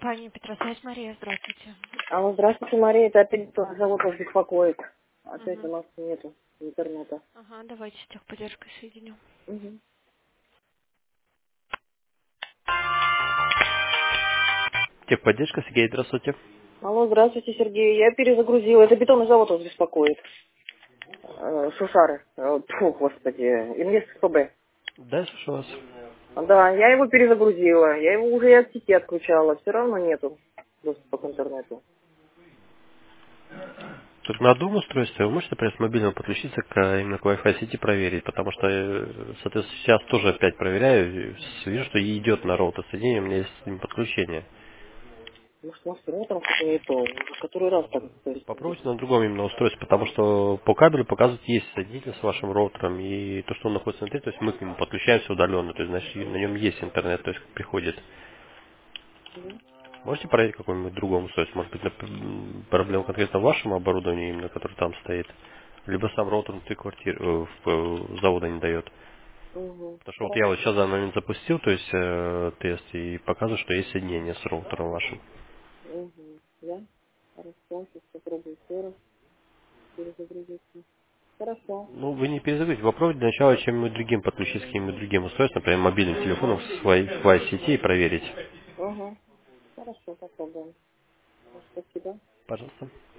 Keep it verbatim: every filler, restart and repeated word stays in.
Компания Петросвязь, Мария, здравствуйте. Алло, здравствуйте, Мария, это опять тот завод вас беспокоит. Опять у Угу. нас нету интернета. Ага, давайте с техподдержкой соединю. Мгм. Техподдержка, Сергей, здравствуйте. Алло, здравствуйте, Сергей. Я перезагрузила. Это бетонный завод вас беспокоит. Э, Сушары. Э, Тьфу, господи. Инвест СПБ. Да, я слушаю вас. Да, я его перезагрузила. Я его уже и от сети отключала. Все равно нету доступа к интернету. Тут на одном устройстве вы можете, например, с мобильного подключиться к, э, именно к Wi-Fi сети проверить, потому что, э, соответственно, сейчас тоже опять проверяю, и вижу, что и идет на роутер соединение, у меня есть с ним подключение. Может, у нас с интернетом что-то не то. Уже который раз так происходит. Попробуйте на другом именно устройстве, потому что по кабелю показывает, есть соединитель с вашим роутером, и то, что он находится внутри, то есть мы к нему подключаемся удаленно, то есть, значит, на нем есть интернет, то есть приходит. Мгм. Можете проверить какой-нибудь другом устройстве? Может быть, нап- м, проблема конкретно в вашем оборудовании, именно которое там стоит? Либо сам роутер внутри квартиры, э, в, э, завода не дает. Угу. Потому что вот я Хорошо. вот сейчас в данный момент запустил, то есть э, тест, и показывает, что есть соединение с роутером вашим. Угу. Да? Хорошо. Сейчас попробую еще раз перезагрузиться. Хорошо. Ну, вы не перезагрузите. Попробуйте для начала чем-нибудь другим подключить, с каким-нибудь другим устройством, например, мобильным телефоном с Wi-Fi сети и проверить. Угу. Хорошо, попробуем. Спасибо. Пожалуйста.